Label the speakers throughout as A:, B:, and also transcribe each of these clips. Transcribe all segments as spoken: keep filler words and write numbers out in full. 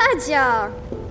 A: Władzio!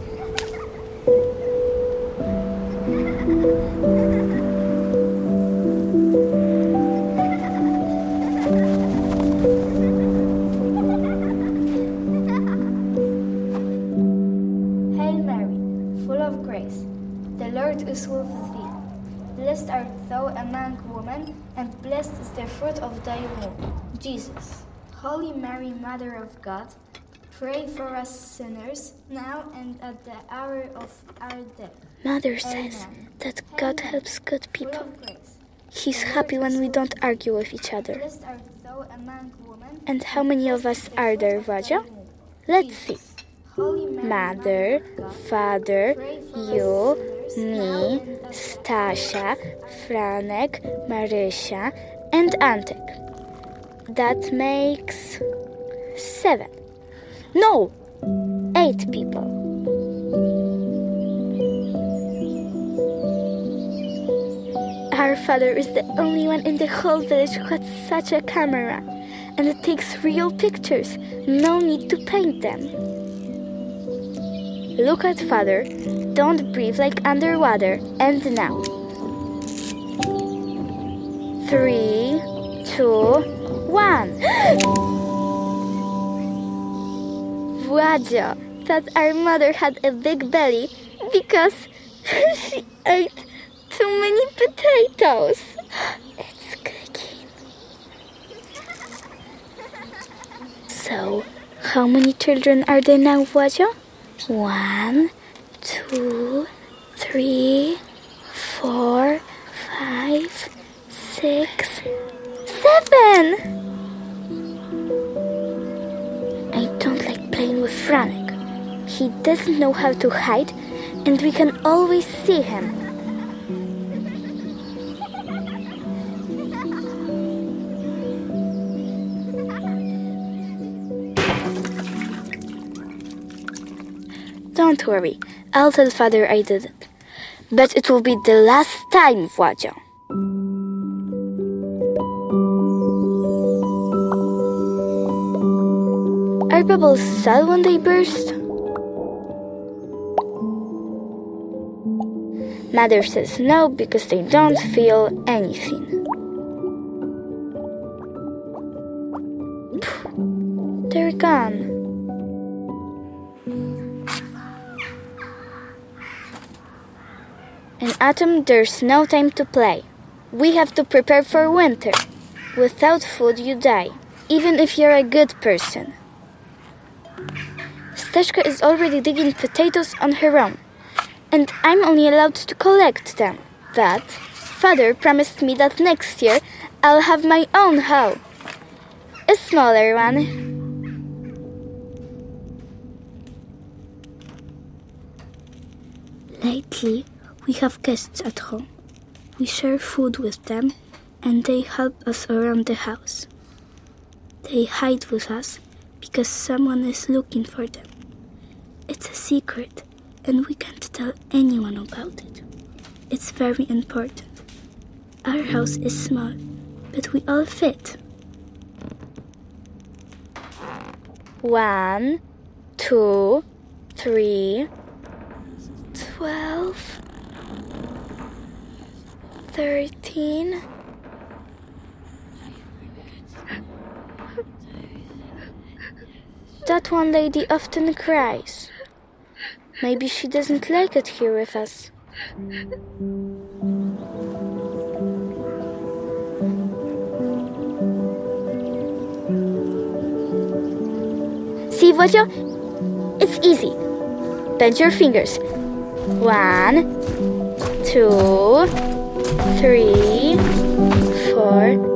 B: Hail Mary, full of grace, the Lord is with thee. Blessed art thou among women, and blessed is the fruit of thy womb, Jesus. Holy Mary, Mother of God, pray for us sinners, now and at the hour of our death.
C: Mother says that God helps good people. He's happy when we don't argue with each other. And how many of us are there, Władzio? Let's see. Mother, Father, you, me, Stasia, Franek, Marysia, and Antek. That makes seven. No, eight people. Our father is the only one in the whole village who has such a camera, and it takes real pictures. No need to paint them. Look at father. Don't breathe like underwater. And now. Three, two, one. Władzio, that our mother had a big belly because she ate too many potatoes. It's cooking. So, how many children are there now, Władzio? One, two, three, four, five, six, seven. I don't like playing with Franek. He doesn't know how to hide, and we can always see him. Don't worry, I'll tell father I did it. But it will be the last time, Władzio. Are bubbles sad when they burst? Mother says no because they don't feel anything. Phew, they're gone. In autumn, there's no time to play. We have to prepare for winter. Without food, you die, even if you're a good person. Staszka is already digging potatoes on her own, and I'm only allowed to collect them. But father promised me that next year I'll have my own hoe. A smaller one. Lately, we have guests at home. We share food with them, and they help us around the house. They hide with us because someone is looking for them. It's a secret, and we can't tell anyone about it. It's very important. Our house is small, but we all fit. One, two, three, twelve, thirteen. That one lady often cries. Maybe she doesn't like it here with us. See, Władzio? It's easy. Bend your fingers. One, two, three, four.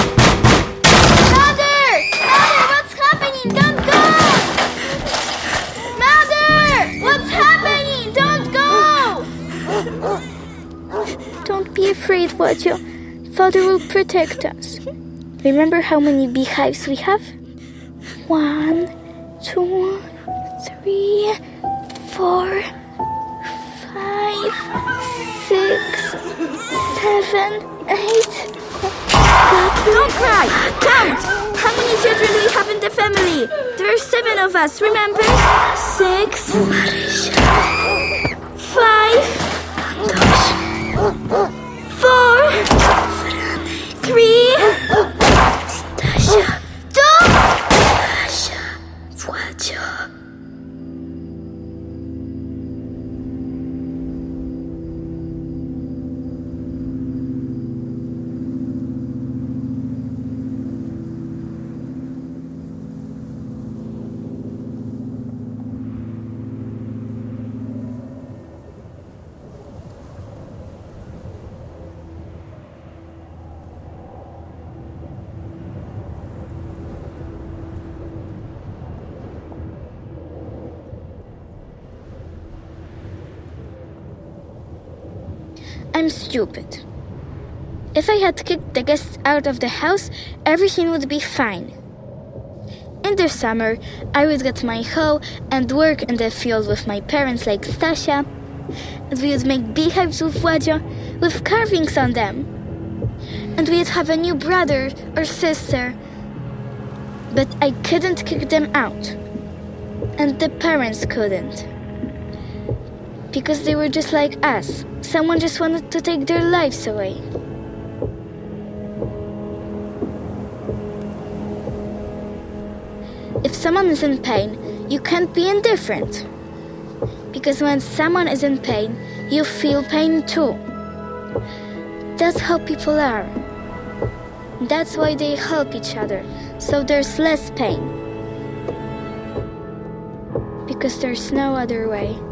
C: Don't be afraid, Władzio. Father will protect us. Remember how many beehives we have? One, two, three, four, five, six, seven, eight.
A: Don't cry! Count! How many children do we have in the family?
C: Mary! There are seven of us, remember? Six. Marysia. Five. Antoś. Four. Franek. Three. Stasia. Two. Kasia. Władzio. I'm stupid. If I had kicked the guests out of the house, everything would be fine. In the summer, I would get my hoe and work in the field with my parents like Stasia, and we would make beehives with Władzio, with carvings on them. And we'd have a new brother or sister. But I couldn't kick them out. And the parents couldn't. Because they were just like us. Someone just wanted to take their lives away. If someone is in pain, you can't be indifferent. Because when someone is in pain, you feel pain too. That's how people are. That's why they help each other, so there's less pain. Because there's no other way.